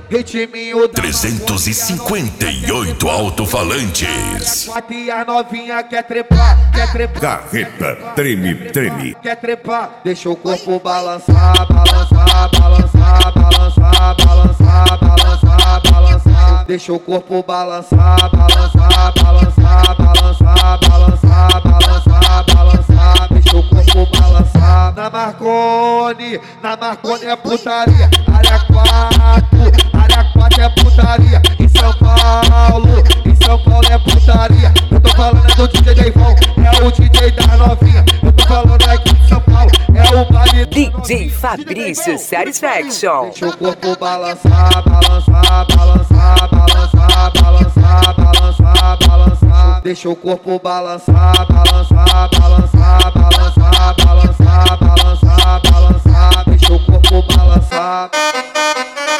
ritminho da 358 alto-falantes. e a novinha quer trepar, quer trepar. Carreta, treme, treme. Quer trepar, deixa o corpo balançar, balançar, balançar, balançar, balançar, balançar, balançar. Deixa o corpo balançar, balançar, balançar, balançar, balançar, balançar, balançar. Deixa o corpo balançar. Na Marconi é putaria. Área 4 é putaria. Em São Paulo é putaria. Eu tô falando é do DJ Deivão, é o DJ da novinha. Eu tô falando aqui de São Paulo, é o baile DJ Fabrício Satisfaction. Deixa o corpo balançar, balançar, balançar, balançar, balançar, balançar, balançar. Deixa o corpo balançar, balançar, balançar, balançar, balançar, balançar, balançar. Deixa o corpo balançar.